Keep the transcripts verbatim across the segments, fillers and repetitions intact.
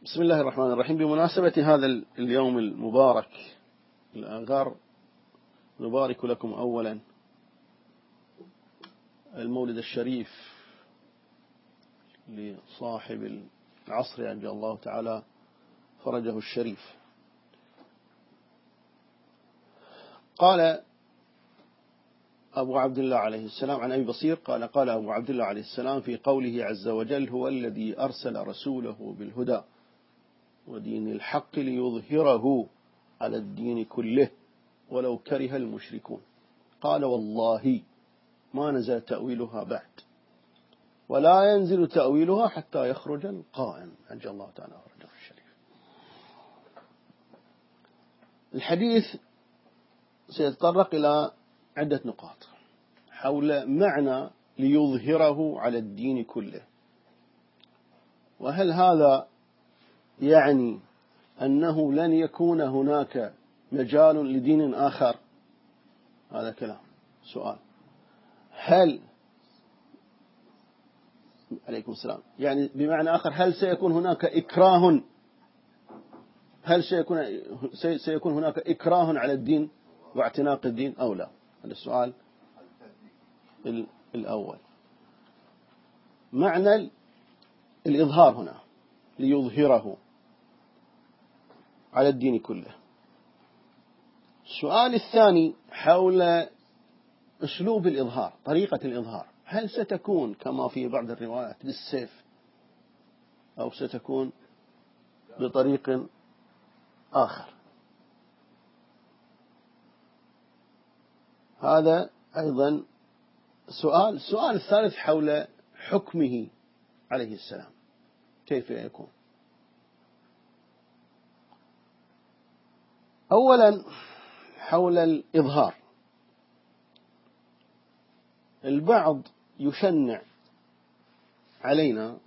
بسم الله الرحمن الرحيم. بمناسبة هذا اليوم المبارك الآغار، نبارك لكم أولا المولد الشريف لصاحب العصر عجل الله تعالى فرجه الشريف. قال أبو عبد الله عليه السلام عن أبي بصير قال قال أبو عبد الله عليه السلام في قوله عز وجل: هو الذي أرسل رسوله بالهدى ودين الحق ليظهره على الدين كله ولو كره المشركون. قال: والله ما نزل تأويلها بعد ولا ينزل تأويلها حتى يخرج القائم عجل الله تعالى فرجه الشريف. الحديث سيتطرق إلى عدة نقاط حول معنى ليظهره على الدين كله، وهل هذا يعني أنه لن يكون هناك مجال لدين آخر؟ هذا كلام سؤال. هل عليكم السلام يعني بمعنى آخر هل سيكون هناك إكراه هل سيكون سيكون هناك إكراه على الدين واعتناق الدين أو لا؟ هذا السؤال الأول. معنى الإظهار هنا ليظهره على الدين كله. السؤال الثاني حول أسلوب الإظهار، طريقة الإظهار، هل ستكون كما في بعض الروايات بالسيف أو ستكون بطريق آخر؟ هذا أيضا سؤال. السؤال الثالث حول حكمه عليه السلام، كيف يكون؟ أولا حول الإظهار، البعض يشنع علينا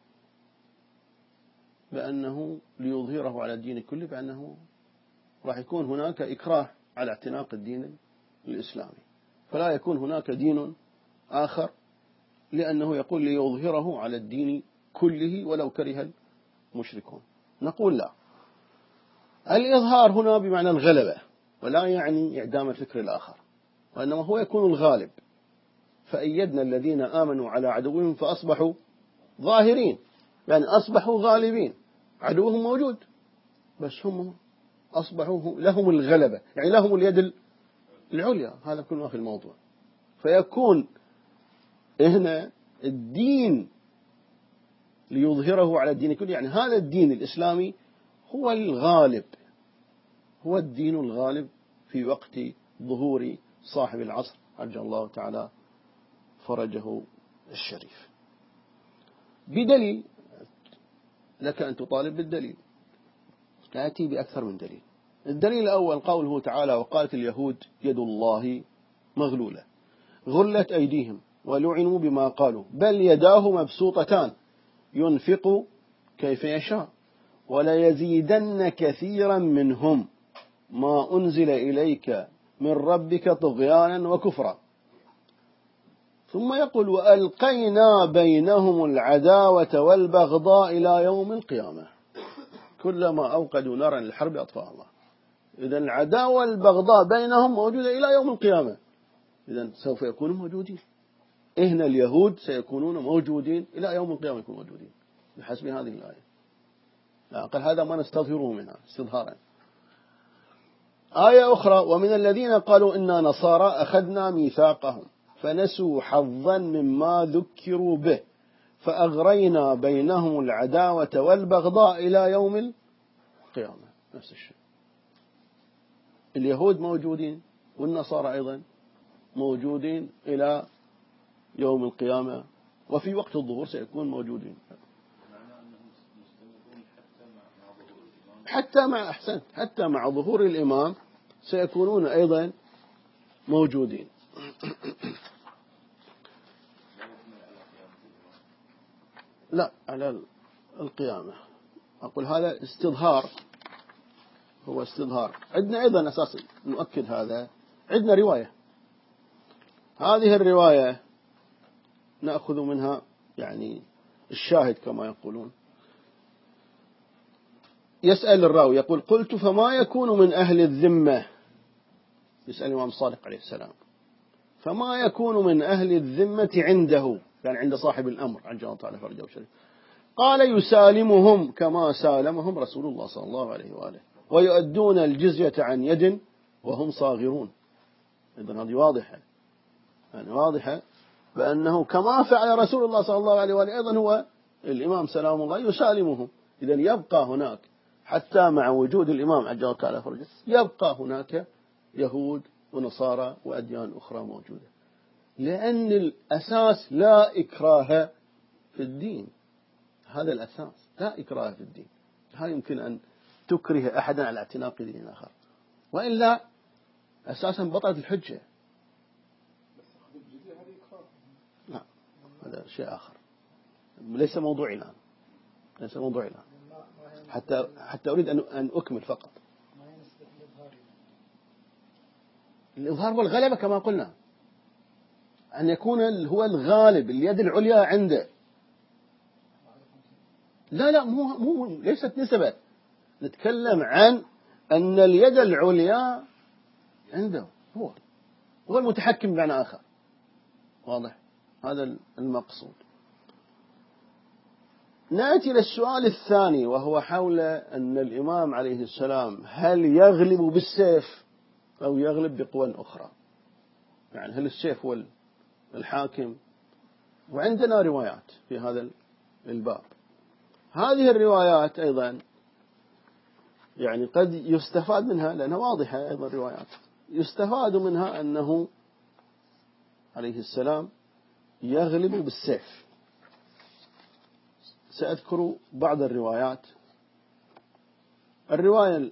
بأنه ليظهره على الدين كله، بأنه راح يكون هناك إكراه على اعتناق الدين الإسلامي، فلا يكون هناك دين آخر، لأنه يقول ليظهره على الدين كله ولو كره المشركون. نقول لا، الإظهار هنا بمعنى الغلبة، ولا يعني إعدام الفكر الآخر، وإنما هو يكون الغالب. فأيدنا الذين آمنوا على عدوهم فأصبحوا ظاهرين، يعني أصبحوا غالبين، عدوهم موجود بس هم أصبحوا لهم الغلبة، يعني لهم اليد العليا. هذا كل ما في الموضوع. فيكون هنا الدين ليظهره على الدين كله، يعني هذا الدين الإسلامي هو الغالب، هو الدين الغالب في وقت ظهور صاحب العصر عجل الله تعالى فرجه الشريف. بدليل، لك أن تطالب بالدليل، تأتي بأكثر من دليل. الدليل الأول قوله تعالى: وقالت اليهود يد الله مغلولة غلت أيديهم ولعنوا بما قالوا بل يداه مبسوطتان ينفق كيف يشاء ولا يزيدن كثيرا منهم ما أنزل إليك من ربك طغيانا وكفرا. ثم يقول: وألقينا بينهم العداوة والبغضاء إلى يوم القيامة كلما أوقدوا نارا للحرب أطفأها الله. إذن العداوة والبغضاء بينهم موجودة إلى يوم القيامة، إذن سوف يكونوا موجودين. إهنا اليهود سيكونون موجودين إلى يوم القيامة، يكونوا موجودين بحسب هذه الآية. لا أقل هذا ما نستظهره منها استظهارا. آية أخرى: ومن الذين قالوا إنا نصارى أخذنا ميثاقهم فنسوا حظا مما ذكروا به فأغرينا بينهم العداوة والبغضاء إلى يوم القيامة. نفس الشيء، اليهود موجودين والنصارى أيضا موجودين إلى يوم القيامة، وفي وقت الظهور سيكون موجودين حتى مع أحسنت حتى مع ظهور الإمام سيكونون أيضا موجودين. لا، على القيامة أقول هذا استظهار، هو استظهار. عندنا أيضا أساسا نؤكد هذا، عندنا رواية، هذه الرواية نأخذ منها يعني الشاهد كما يقولون. يسأل الراوي يقول قلت فما يكون من أهل الذمة، يسأل الإمام الصادق عليه السلام فما يكون من أهل الذمة عنده، يعني عند صاحب الأمر عجل الله تعالى فرجه وشريف. قال يسالمهم كما سالمهم رسول الله صلى الله عليه وآله ويؤدون الجزية عن يد وهم صاغرون. إذن هذه واضحة، يعني واضحة بأنه كما فعل رسول الله صلى الله عليه وآله أيضا هو الإمام سلام الله يسالمهم. إذن يبقى هناك حتى مع وجود الإمام عجل الله تعالى فرجه يبقى هناك يهود ونصارى وأديان أخرى موجودة، لأن الأساس لا إكراه في الدين. هذا الأساس، لا إكراه في الدين. لا يمكن أن تكره أحدا على اعتناق دين آخر، وإلا أساسا بطلت الحجة. لا، هذا شيء آخر، ليس موضوعي الآن، ليس موضوعي الآن، حتى حتى أريد أن أكمل فقط. الإظهار والغلبة كما قلنا، أن يكون هو الغالب، اليد العليا عنده. لا لا مو مو ليست نسبة، نتكلم عن أن اليد العليا عنده، هو هو المتحكم بمعنى آخر. واضح؟ هذا المقصود. نأتي للسؤال الثاني، وهو حول أن الإمام عليه السلام هل يغلب بالسيف أو يغلب بقوى أخرى، يعني هل السيف هو الحاكم؟ وعندنا روايات في هذا الباب. هذه الروايات أيضا يعني قد يستفاد منها، لأنها واضحة أيضا روايات، يستفاد منها أنه عليه السلام يغلب بالسيف. سأذكر بعض الروايات. الرواية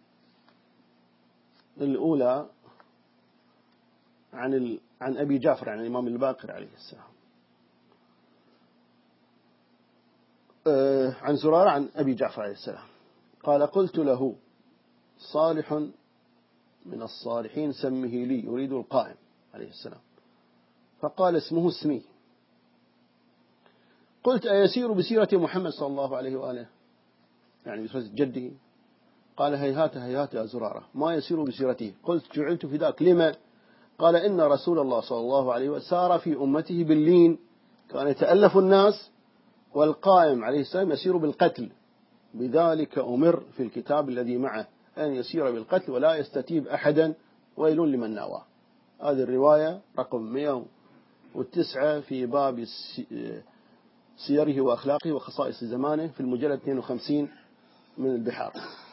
الأولى عن عن أبي جعفر عن الإمام الباقر عليه السلام، عن زرارة عن أبي جعفر عليه السلام قال قلت له صالح من الصالحين سمه لي يريد القائم عليه السلام، فقال اسمه اسمي. قلت أيسير بسيرة محمد صلى الله عليه وآله، يعني بسيرة جده؟ قال هيهات هيهات يا زرارة ما يسير بسيرته. قلت جعلت في ذاك لما؟ قال إن رسول الله صلى الله عليه وسلم سار في أمته باللين، كان يتألف الناس، والقائم عليه السلام يسير بالقتل، بذلك أمر في الكتاب الذي معه أن يسير بالقتل ولا يستتيب أحدا ويل لمن ناوى. هذه الرواية رقم مئة وتسعة في باب سيره وأخلاقه وخصائص زمانه في المجلد اثنين وخمسين من البحار،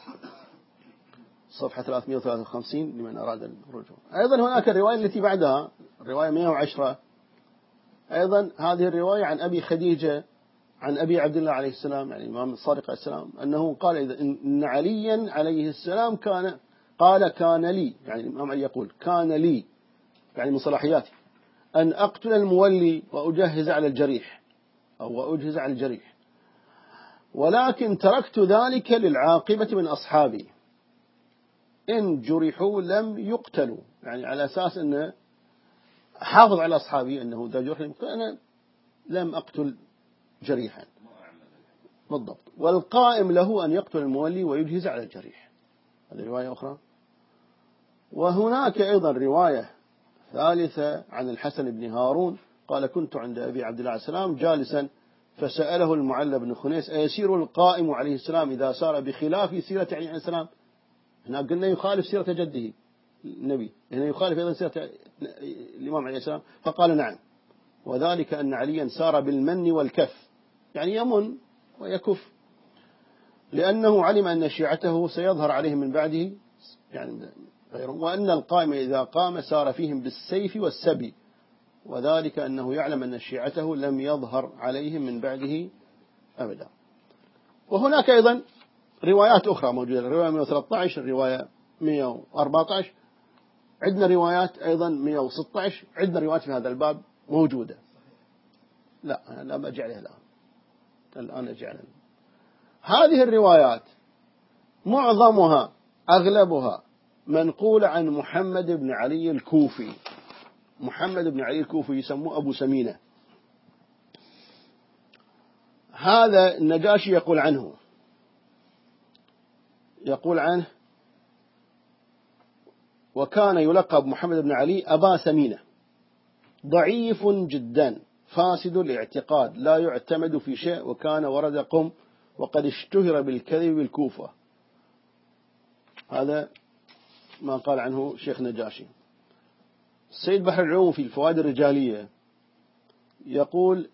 صفحة ثلاثمئة وثلاثة وخمسين لمن أراد الرجوع. أيضا هناك الرواية التي بعدها الرواية مئة وعشرة، أيضا هذه الرواية عن أبي خديجة عن أبي عبد الله عليه السلام، يعني الإمام الصادق عليه السلام، أنه قال إذا إن عليا عليه السلام كان قال كان لي، يعني الإمام علي يقول كان لي يعني من صلاحياتي أن أقتل المولي وأجهز على الجريح أو وأجهز على الجريح، ولكن تركت ذلك للعاقبة من أصحابي إن جرحوا لم يقتلوا، يعني على أساس أنه حافظ على أصحابي أنه إذا جرح أنا لم أقتل جريحا بالضبط. والقائم له أن يقتل المولي ويجهز على الجريح. هذه رواية أخرى. وهناك أيضا رواية ثالثة عن الحسن بن هارون قال كنت عند أبي عبد الله عليه السلام جالسا فسأله المعلى بن خنيس أيسير القائم عليه السلام إذا سار بخلاف سيرة عليه السلام؟ هنا قلنا يخالف سيرة جده النبي، هنا يخالف أيضا سيرة الإمام عليه السلام، فقال نعم، وذلك أن عليا سار بالمن والكف، يعني يمن ويكف، لأنه علم أن شيعته سيظهر عليهم من بعده يعني غيرهم، وأن القائم إذا قام سار فيهم بالسيف والسبي، وذلك أنه يعلم أن شيعته لم يظهر عليهم من بعده أبدا. وهناك أيضا روايات أخرى موجودة، الرواية مئة وثلاثة عشر، الرواية مئة وأربعة عشر، عندنا روايات أيضا مئة وستة عشر، عندنا روايات في هذا الباب موجودة. لا أنا لا أجي عليها الآن، الآن أجي عليها. هذه الروايات معظمها أغلبها منقول عن محمد بن علي الكوفي. محمد بن علي الكوفي يسموه أبو سمينة. هذا النجاشي يقول عنه يقول عنه: وكان يلقب محمد بن علي أبا سمينة، ضعيف جدا فاسد الاعتقاد لا يعتمد في شيء، وكان ورد قم وقد اشتهر بالكذب بالكوفة. هذا ما قال عنه شيخ نجاشي. السيد بحر العلوم في الفوائد الرجالية يقول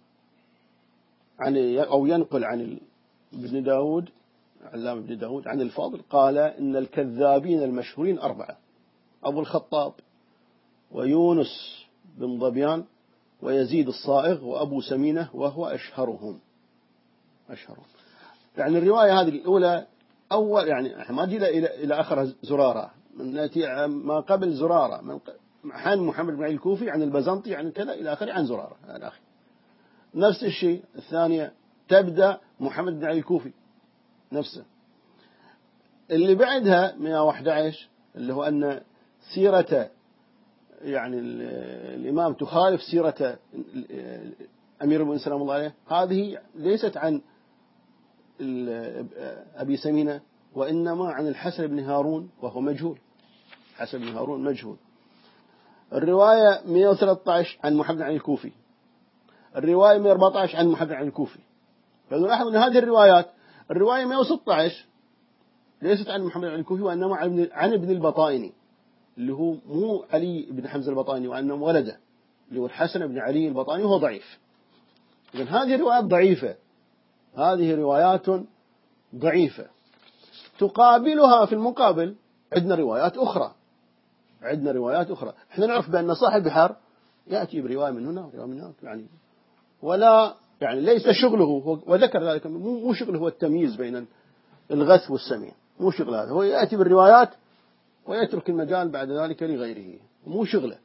عن أو ينقل عن ابن داود علام ابن داود عن الفاضل قال: إن الكذابين المشهورين أربعة: أبو الخطاب، ويونس بن ظبيان، ويزيد الصائغ، وأبو سمينة، وهو أشهرهم. أشهرهم يعني الرواية هذه الأولى أول، يعني ما جينا إلى إلى آخر زرارة، من نأتي ما قبل زرارة، من عن محمد بن علي الكوفي، عن البزنطي، عن كذا إلى آخره، عن زرارة إلى آخره. نفس الشيء الثانية تبدأ محمد بن علي الكوفي نفسه. اللي بعدها مئة وأحد عشر اللي هو أن سيرة يعني الإمام تخالف سيرة أمير المؤمنين سلام الله عليه، هذه ليست عن أبي سمينة، وإنما عن الحسن بن هارون، وهو مجهول. حسن بن هارون مجهول. الرواية مئة وثلاثة عشر عن محمد بن علي الكوفي، الرواية مئة وأربعة عشر عن محمد بن علي الكوفي. فنلاحظ أن هذه الروايات، الرواية مئة وستة عشر ليست عن محمد بن علي الكوفي، وإنما عن ابن البطائني، اللي هو مو علي بن حمزة البطائني، وأنه ولده اللي هو الحسن بن علي البطائني، وهو ضعيف. إذن هذه روايات ضعيفة، هذه روايات ضعيفة. تقابلها في المقابل عندنا روايات أخرى، عندنا روايات أخرى. احنا نعرف بأن صاحب البحر يأتي برواية من هنا ورواية من هنا، يعني ولا يعني ليس شغله، وذكر ذلك، مو شغله هو التمييز بين الغث والسمين، مو شغله هذا، هو يأتي بالروايات ويترك المجال بعد ذلك لغيره، مو شغله.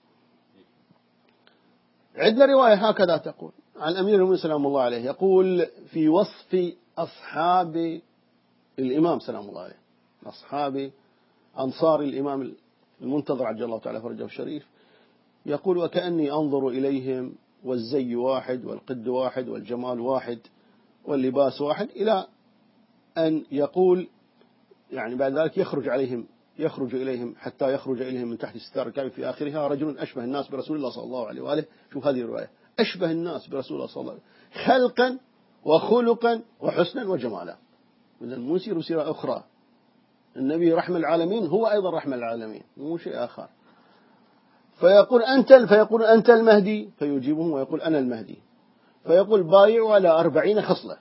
عندنا رواية هكذا تقول عن أمير المؤمنين سلام الله عليه، يقول في وصف أصحاب الإمام سلام الله عليه، أصحاب أنصار الإمام المنتظر عجل الله تعالى فرجه الشريف، يقول: وكأني أنظر إليهم والزي واحد والقد واحد والجمال واحد واللباس واحد، إلى أن يقول يعني بعد ذلك يخرج عليهم يخرج إليهم حتى يخرج إليهم من تحت ستار الكعبة، في آخرها: رجل أشبه الناس برسول الله صلى الله عليه وآله. شوف هذه الرواية: أشبه الناس برسول الله صلى الله عليه وآله خلقا وخلقا وحسنا وجمالا. إذن مو سير سيرة أخرى، النبي رحمة العالمين، هو أيضا رحمة العالمين، مو شيء آخر. فيقول أنت فيقول أنت المهدي، فيجيبهم ويقول أنا المهدي. فيقول: بايعوا على أربعين خصلة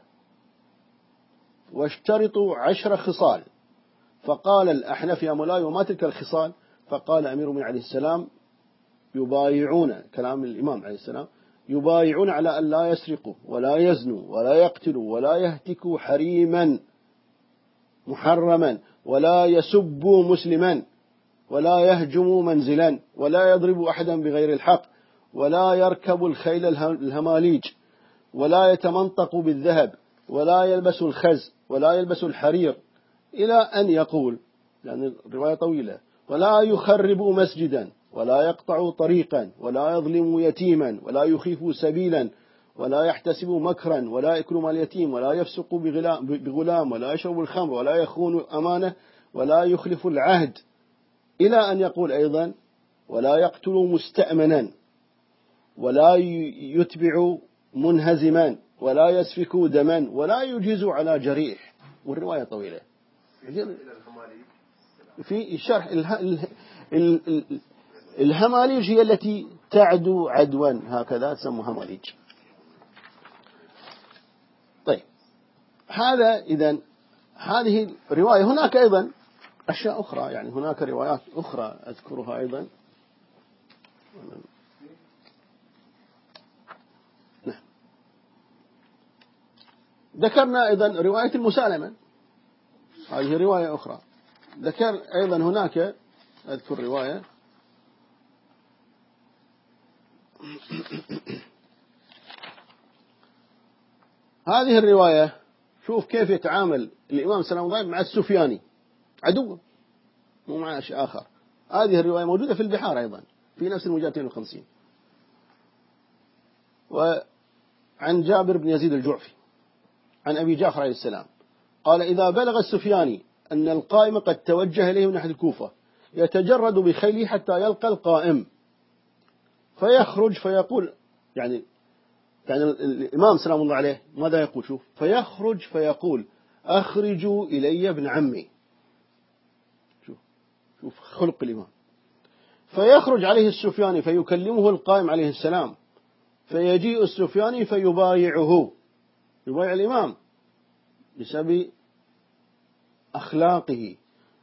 واشترطوا عشر خصال. فقال الأحنف: يا مولاي وما تلك الخصال؟ فقال أمير المؤمنين عليه السلام: يبايعون، كلام الإمام عليه السلام، يبايعون على أن لا يسرقوا ولا يزنوا ولا يقتلوا ولا يهتكوا حريما محرما ولا يسبوا مسلما ولا يهجموا منزلا ولا يضربوا أحدا بغير الحق ولا يركبوا الخيل الهماليج ولا يتمنطقوا بالذهب ولا يلبسوا الخز ولا يلبسوا الحرير، إلى أن يقول، يعني الرواية طويلة: ولا يخربوا مسجدا ولا يقطعوا طريقا ولا يظلموا يتيما ولا يخيفوا سبيلا ولا يحتسبوا مكرا ولا يأكلوا مال اليتيم ولا يفسقوا بغلام ولا يشربوا الخمر ولا يخونوا أمانة ولا يخلفوا العهد، إلى أن يقول أيضا: ولا يقتلوا مستأمنا ولا يتبعوا منهزما ولا يسفكوا دما ولا يجيزوا على جريح. والرواية طويلة. في الشرح الهماليج هي التي تعدو عدوا، هكذا تسمى هماليج. طيب، هذا إذن هذه رواية. هناك أيضا أشياء أخرى، يعني هناك روايات أخرى أذكرها أيضا. نعم. ذكرنا أيضا رواية المسالمة، هذه رواية أخرى. ذكر أيضا هناك، أذكر رواية هذه الرواية، شوف كيف يتعامل الإمام سلام الله مع السفياني، عدو مو مع شيء آخر. هذه الرواية موجودة في البحار أيضا في نفس المجلد وخمسين. وعن جابر بن يزيد الجعفي عن أبي جعفر عليه السلام قال: إذا بلغ السفياني أن القائم قد توجه إليه من ناحية الكوفة، يتجرد بخيله حتى يلقى القائم فيخرج فيقول، يعني يعني الإمام سلام الله عليه ماذا يقول؟ شوف، فيخرج فيقول أخرجوا إلي ابن عمي. شوف شوف خلق الإمام. فيخرج عليه السفياني فيكلمه القائم عليه السلام، فيجيء السفياني فيبايعه، يبايع الإمام بسبب أخلاقه،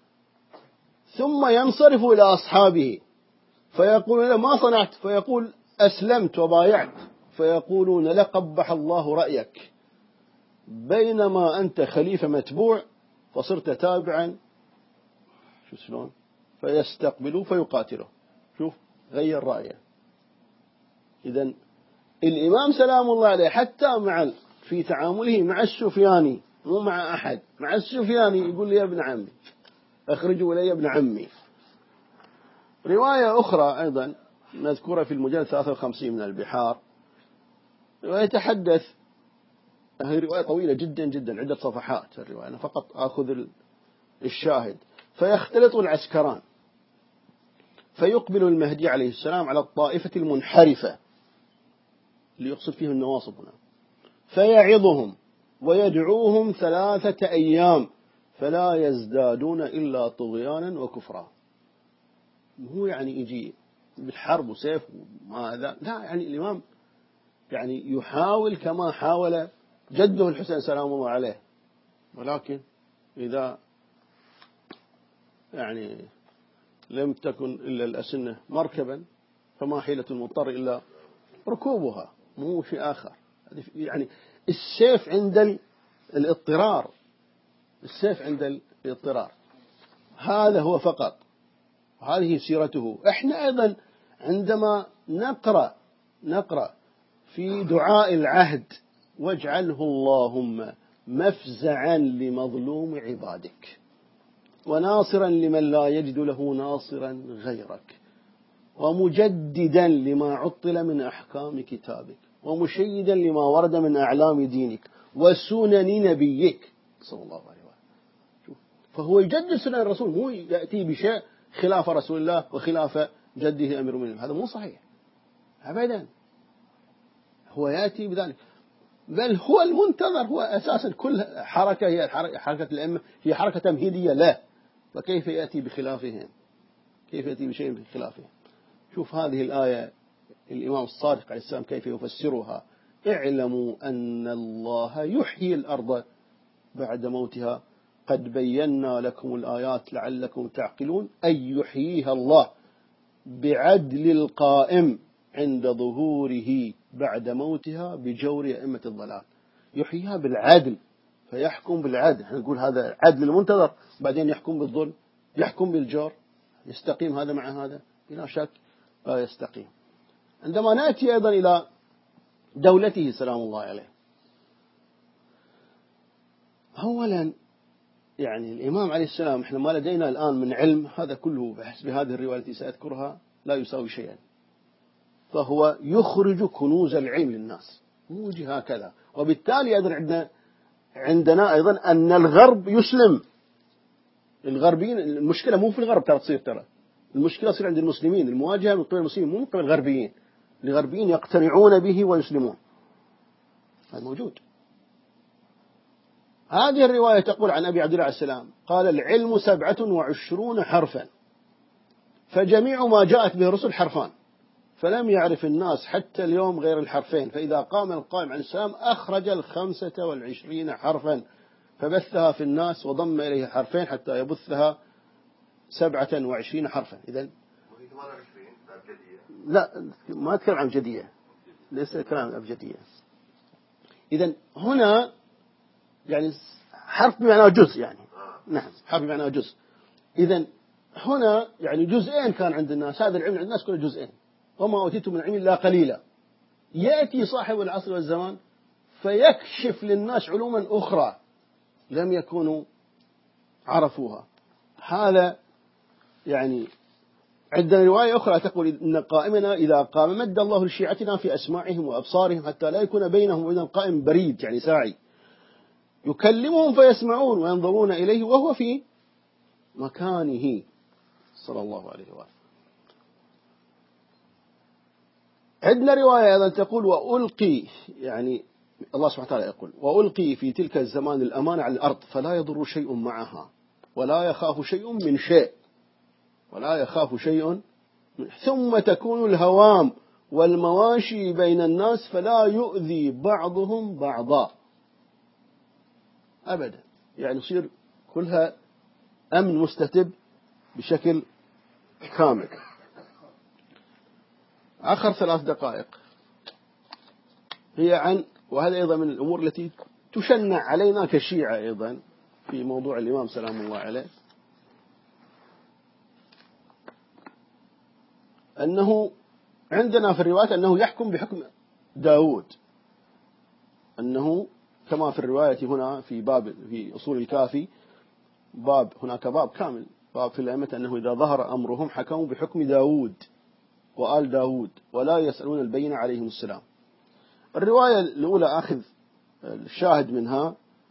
ثم ينصرف إلى أصحابه فيقول له ما صنعت؟ فيقول أسلمت وبايعت، فيقولون لا قبح الله رأيك، بينما أنت خليفة متبوع فصرت تابعا. شو شلون؟ فيستقبله فيقاتله. شوف غير رأيه. إذن الإمام سلام الله عليه حتى مع في تعامله مع السفياني، مو مع أحد، مع السفياني يقول لي يا ابن عمي، أخرجوا إلي ابن عمي. رواية أخرى أيضا مذكورة في المجلد ثلاثة وخمسين من البحار، ويتحدث، هذه رواية طويلة جدا جدا عدة صفحات الرواية، أنا فقط أخذ الشاهد. فيختلط العسكران فيقبل المهدي عليه السلام على الطائفة المنحرفة اللي يقصد فيهم النواصب هنا، فيعظهم ويدعوهم ثلاثة أيام فلا يزدادون إلا طغيانا وكفرا. هو يعني يجي بالحرب وسيف وماذا، لا، يعني الإمام يعني يحاول كما حاول جده الحسين سلام الله عليه، ولكن إذا يعني لم تكن إلا الأسنة مركبا فما حيلة المضطر إلا ركوبها، مو شيء آخر. يعني السيف عند الاضطرار، السيف عند الاضطرار، هذا هو فقط، هذه سيرته. احنا أيضا عندما نقرأ نقرأ في دعاء العهد واجعله اللهم مفزعا لمظلوم عبادك وناصرا لمن لا يجد له ناصرا غيرك ومجددا لما عطل من أحكام كتابك ومشيدا لما ورد من أعلام دينك وسنن نبيك صلى الله عليه وسلم. فهو يجدد سنن الرسول، مو يأتي بشيء خلاف رسول الله وخلاف جده أمير المؤمنين، هذا مو صحيح أبدا. هو يأتي بذلك، بل هو المنتظر، هو أساسا كل حركة هي حركة الأئمة هي حركة تمهيدية له، فكيف يأتي بخلافهم؟ كيف يأتي بشيء بخلافهم؟ شوف هذه الآية الإمام الصادق عليه السلام كيف يفسرها: اعلموا أن الله يحيي الأرض بعد موتها قد بينا لكم الآيات لعلكم تعقلون. أي يحييها الله بعدل القائم عند ظهوره بعد موتها بجور أئمة الضلال. يحييها بالعدل، فيحكم بالعدل، نقول هذا عدل المنتظر، بعدين يحكم بالظلم، يحكم بالجور. يستقيم هذا مع هذا؟ بلا شك لا يستقيم. عندما نأتي أيضا إلى دولته سلام الله عليه، أولا يعني الإمام عليه السلام احنا ما لدينا الآن من علم، هذا كله بحسب هذه الرواية التي سأذكرها لا يساوي شيئا، فهو يخرج كنوز العلم للناس، مو جهة هكذا. وبالتالي أيضا عندنا عندنا أيضا أن الغرب يسلم. الغربيين المشكلة مو في الغرب، ترى تصير ترى المشكلة تصير عند المسلمين، المواجهة من قبل المسلمين مو من قبل الغربيين. الغربيين يقتنعون به ويسلمون، هذا موجود. هذه الرواية تقول عن أبي عبد الله عليه السلام قال: العلم سبعة وعشرون حرفا، فجميع ما جاءت به الرسل حرفان، فلم يعرف الناس حتى اليوم غير الحرفين، فإذا قام القائم عليه السلام أخرج الخمسة والعشرين حرفا فبثها في الناس وضم إليه حرفين حتى يبثها سبعة وعشرين حرفا. إذن لا، ما أتكلم عن أبجدية، ليس كلام أبجدية. إذن هنا يعني حرف بمعنى جزء، يعني نعم حرف بمعنى جزء. إذن هنا يعني جزئين كان عند الناس، هذا العلم عند الناس كله جزئين، وما أوتيتم من علم إلا قليلا. يأتي صاحب العصر والزمان فيكشف للناس علوما أخرى لم يكونوا عرفوها. هذا يعني عندنا رواية أخرى تقول إن قائمنا إذا قام مد الله لشيعتنا في أسماعهم وأبصارهم حتى لا يكون بينهم وبين القائم بريد، يعني ساعي، يكلمهم فيسمعون وينظرون إليه وهو في مكانه صلى الله عليه وآله. عندنا رواية أيضا تقول وألقي، يعني الله سبحانه وتعالى يقول وألقي في تلك الزمان الأمانة على الأرض فلا يضر شيء معها ولا يخاف شيء من شيء ولا يخاف شيء من ثم تكون الهوام والمواشي بين الناس فلا يؤذي بعضهم بعضا أبدا، يعني يصير كلها أمن مستتب بشكل كامل. آخر ثلاث دقائق هي عن، وهذا أيضا من الأمور التي تشنع علينا كشيعة أيضا في موضوع الإمام سلام الله عليه، أنه عندنا في الرواية أنه يحكم بحكم داود، أنه كما في الرواية هنا في باب في أصول الكافي باب، هناك باب كامل باب في الأئمة أنه إذا ظهر أمرهم حكموا بحكم داود وآل داود ولا يسألون البينة عليهم السلام. الرواية الأولى أخذ الشاهد منها،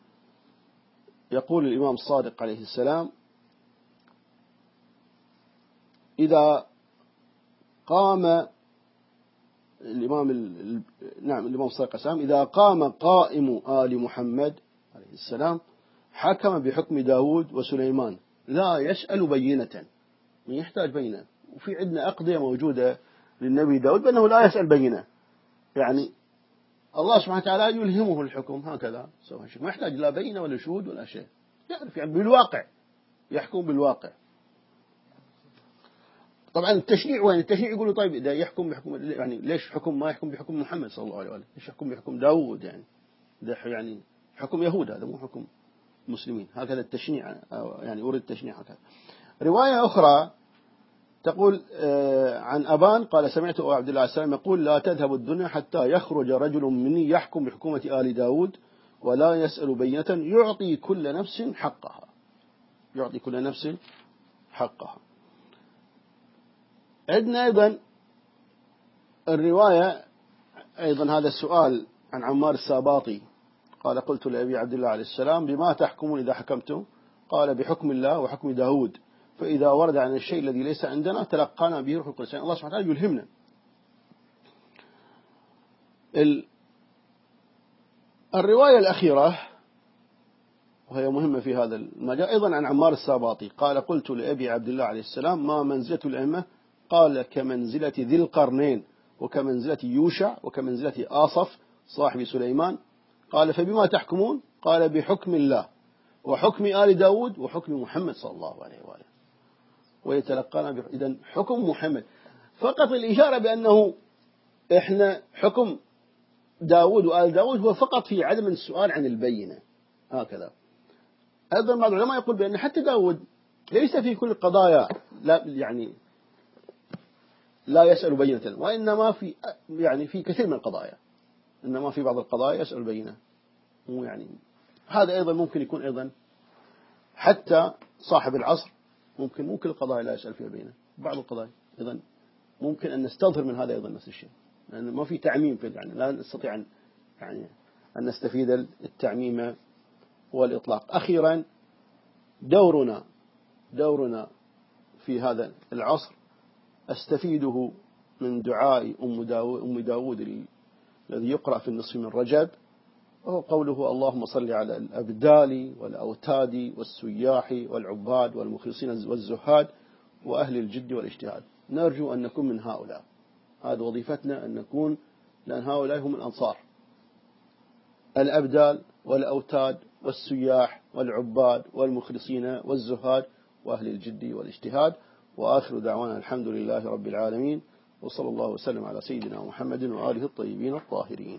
يقول الإمام الصادق عليه السلام إذا قام الإمام ال... نعم الإمام الصادق عليه السلام إذا قام قائم آل محمد عليه السلام حكم بحكم داود وسليمان لا يسأل بينة، من يحتاج بينة. وفي عندنا أقضية موجودة للنبي داود بأنه لا يسأل بينة، يعني الله سبحانه وتعالى يلهمه الحكم هكذا سوى شيء، ما يحتاج لا بينة ولا شهود ولا شيء، يعرف يعني بالواقع، يحكم بالواقع. طبعا التشريع وين؟ التشريع يقولوا طيب إذا يحكم بحكم، يعني ليش حكم ما يحكم بحكم محمد صلى الله عليه وآله؟ ليش يحكم بحكم داود؟ يعني ده يعني حكم يهود، هذا مو حكم مسلمين. هكذا التشنيع، يعني أورد التشنيع هكذا. رواية أخرى تقول عن أبان قال سمعت أبو عبد الله السلام يقول لا تذهب الدنيا حتى يخرج رجل مني يحكم بحكومة آل داود ولا يسأل بينة يعطي كل نفس حقها، يعطي كل نفس حقها. عندنا أيضا الرواية أيضا هذا السؤال عن عمار الساباطي قال قلت لأبي عبد الله عليه السلام بما تحكمون إذا حكمتم؟ قال بحكم الله وحكم داود، فإذا ورد عن الشيء الذي ليس عندنا تلقانا به روح القدس. الله سبحانه وتعالى يلهمنا. الرواية الأخيرة وهي مهمة في هذا المجال أيضا عن عمار الساباطي قال قلت لأبي عبد الله عليه السلام ما منزلة الأئمة؟ قال كمنزلة ذي القرنين وكمنزلة يوشع وكمنزلة آصف صاحب سليمان. قال فبما تحكمون؟ قال بحكم الله وحكم آل داود وحكم محمد صلى الله عليه وآله ويتلقانا. إذن حكم محمد فقط، الإشارة بأنه إحنا حكم داود وآل داود هو فقط في عدم السؤال عن البينة هكذا. أيضا بعض العلماء يقول بأن حتى داود ليس في كل القضايا لا يعني لا يسأل بينة، وإنما في يعني في كثير من القضايا، إنما في بعض القضايا يسأل بينة. يعني هذا أيضا ممكن يكون أيضا حتى صاحب العصر ممكن ممكن القضايا لا يسأل فيها بينة، بعض القضايا أيضا ممكن أن نستظهر من هذا أيضا نفس الشيء، لأن ما في تعميم في، يعني لا نستطيع أن يعني أن نستفيد التعميم والإطلاق. أخيرا دورنا دورنا في هذا العصر أستفيده من دعاء أم داود, أم داود الذي يقرأ في النصف من رجب، وهو قوله اللهم صل على الأبدال والأوتاد والسياح والعباد والمخلصين والزهاد وأهل الجد والاجتهاد. نرجو أن نكون من هؤلاء، هذا وظيفتنا أن نكون، لأن هؤلاء هم الأنصار، الأبدال والأوتاد والسياح والعباد والمخلصين والزهاد وأهل الجد والاجتهاد. وآخر دعوانا الحمد لله رب العالمين، وصلى الله وسلم على سيدنا محمد وآله الطيبين الطاهرين.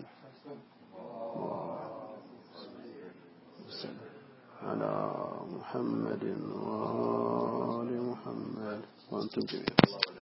على محمد وآل محمد وأنتم جميعا.